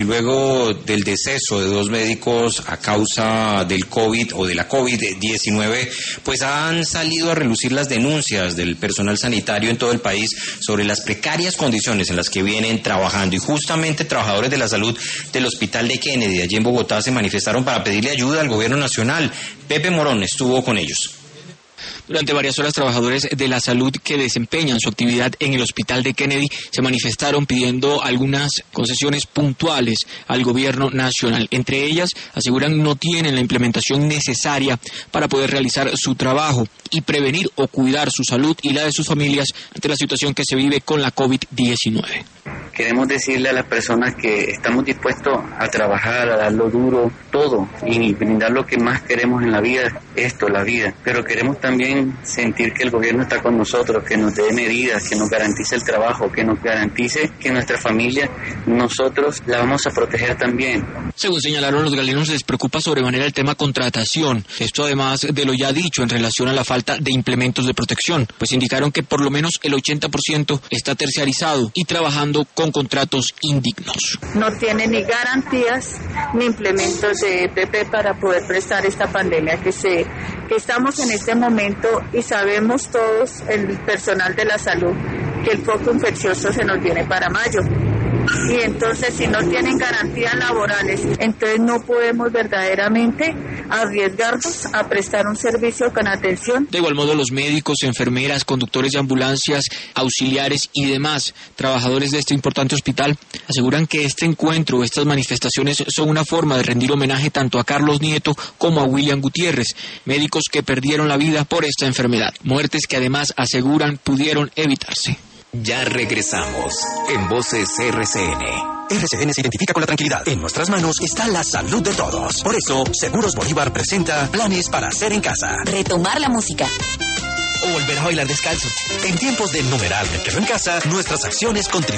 Luego del deceso de 2 médicos a causa del COVID o de la COVID-19, pues han salido a relucir las denuncias del personal sanitario en todo el país sobre las precarias condiciones en las que vienen trabajando. Y justamente trabajadores de la salud del Hospital de Kennedy, allí en Bogotá, se manifestaron para pedirle ayuda al gobierno nacional. Pepe Morón estuvo con ellos. Durante varias horas, trabajadores de la salud que desempeñan su actividad en el Hospital de Kennedy se manifestaron pidiendo algunas concesiones puntuales al gobierno nacional. Entre ellas, aseguran no tienen la implementación necesaria para poder realizar su trabajo y prevenir o cuidar su salud y la de sus familias ante la situación que se vive con la COVID-19. Queremos decirle a las personas que estamos dispuestos a trabajar, a dar lo duro, todo, y brindar lo que más queremos en la vida, la vida. Pero queremos también sentir que el gobierno está con nosotros, que nos dé medidas, que nos garantice el trabajo, que nos garantice que nuestra familia, nosotros la vamos a proteger también. Según señalaron los galenos, les preocupa sobremanera el tema contratación. Esto además de lo ya dicho en relación a la falta de implementos de protección, pues indicaron que por lo menos el 80% está terciarizado y trabajando con contratos indignos. No tiene ni garantías ni implementos de EPP para poder prestar esta pandemia que estamos en este momento, y sabemos todos, el personal de la salud, que el foco infeccioso se nos viene para mayo. Y entonces, si no tienen garantías laborales, entonces no podemos verdaderamente arriesgarnos a prestar un servicio con atención. De igual modo, los médicos, enfermeras, conductores de ambulancias, auxiliares y demás trabajadores de este importante hospital aseguran que este encuentro, estas manifestaciones son una forma de rendir homenaje tanto a Carlos Nieto como a William Gutiérrez, médicos que perdieron la vida por esta enfermedad, muertes que además aseguran pudieron evitarse. Ya regresamos en Voces RCN. RCN se identifica con la tranquilidad. En nuestras manos está la salud de todos. Por eso, Seguros Bolívar presenta planes para hacer en casa. Retomar la música. O volver a bailar descalzo. En tiempos del numeral Me Quedo en Casa, nuestras acciones contribuyen